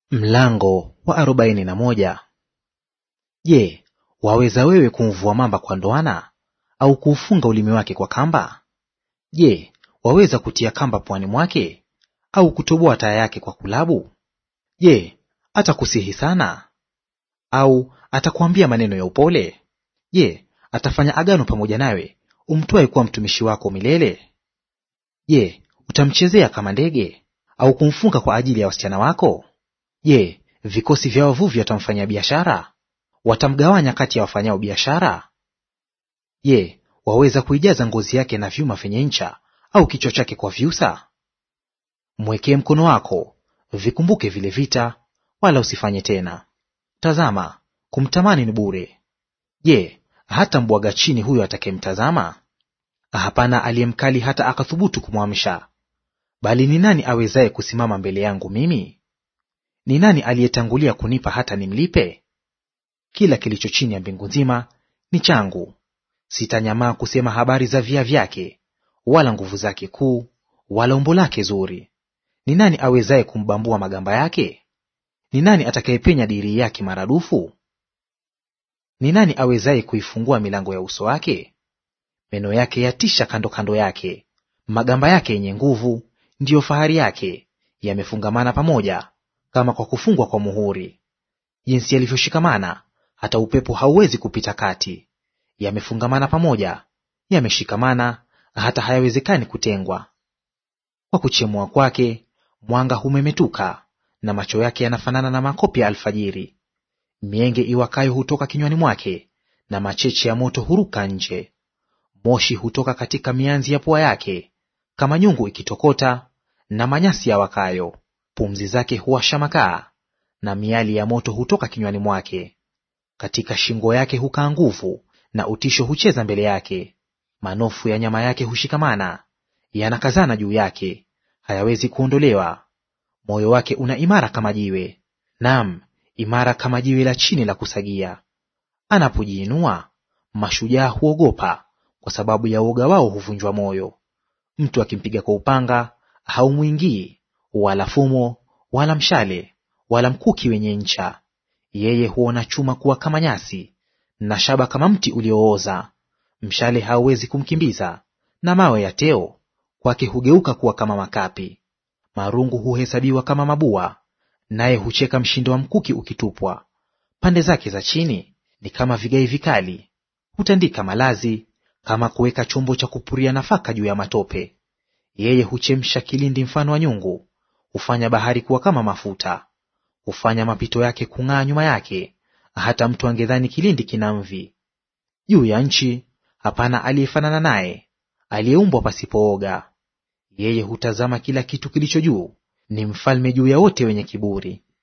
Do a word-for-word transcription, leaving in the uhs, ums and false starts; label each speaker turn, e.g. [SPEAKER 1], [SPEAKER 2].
[SPEAKER 1] Mlango wa arobaini na moja. Je, waweza wewe kumvua mamba kwa ndoana, au kuufunga ulimi wake kwa kamba? Je, waweza kutia kamba puani mwake, au kutoboa taya yake kwa kulabu? Je, atakusihi sana? Au atakuambia maneno ya upole? Je, atafanya agano pamoja nawe, umtwae kuwa mtumishi wako milele? Je, utamchezea kama ndege, au kumfunga kwa ajili ya wasichana wako? Je, vikosi vya wavuvi watamfanyia biashara? Watamgawanya kati ya wafanyao biashara? Je, waweza kuijaza ngozi yake na vyuma vyenye ncha, au kichwa chake kwa vyusa? Mwekee mkono wako, vikumbuke vile vita, wala usifanye tena. Tazama, kumtamani ni bure. Je, hata mbwaga chini huyo atakayemtazama? Hapana aliye mkali hata akathubutu kumwamsha. Bali ni nani awezaye kusimama mbele yangu mimi? Ni nani aliyetangulia kunipa hata nimlipe? Kila kilicho chini ya mbingu nzima ni changu. Sitanyamaa kusema habari za via vyake, wala nguvu zake kuu, wala umbo lake zuri. Ni nani awezaye kumbambua magamba yake? Ni nani atakayepenya dirii yake maradufu? Ni nani awezaye kuifungua milango ya uso wake? Meno yake yatisha kando kando yake, magamba yake yenye nguvu ndiyo fahari yake, yamefungamana pamoja kama kwa kufungwa kwa muhuri. Jinsi yalivyoshikamana, hata upepo hauwezi kupita kati. Yamefungamana pamoja, yameshikamana, hata hayawezekani kutengwa. Kwa kuchemua kwake mwanga humemetuka, na macho yake yanafanana na makopi ya alfajiri. Mienge iwakayo hutoka kinywani mwake, na macheche ya moto huruka nje. Moshi hutoka katika mianzi ya pua yake, kama nyungu ikitokota, na manyasi yawakayo. Pumzi zake huwasha makaa, na miali ya moto hutoka kinywani mwake. Katika shingo yake hukaa nguvu, na utisho hucheza mbele yake. Manofu ya nyama yake hushikamana, yanakazana juu yake, hayawezi kuondolewa. Moyo wake una imara kama jiwe, naam, imara kama jiwe la chini la kusagia. Anapojiinua, mashujaa huogopa, kwa sababu ya uoga wao huvunjwa moyo. Mtu akimpiga kwa upanga haumwingii, wala fumo, wala mshale, wala mkuki wenye ncha. Yeye huona chuma kuwa kama nyasi, na shaba kama mti uliooza. Mshale hauwezi kumkimbiza, na mawe ya teo kwake hugeuka kuwa kama makapi. Marungu huhesabiwa kama mabua, naye hucheka mshindo wa mkuki ukitupwa. Pande zake za chini ni kama vigai vikali, hutandika malazi kama kuweka chombo cha kupuria nafaka juu ya matope. Yeye huchemsha kilindi mfano wa nyungu, hufanya bahari kuwa kama mafuta. Hufanya mapito yake kung'aa nyuma yake, hata mtu angedhani kilindi kina mvi. Juu ya nchi hapana aliyefanana naye, aliyeumbwa pasipooga. Yeye hutazama kila kitu kilicho juu, ni mfalme juu ya wote wenye kiburi.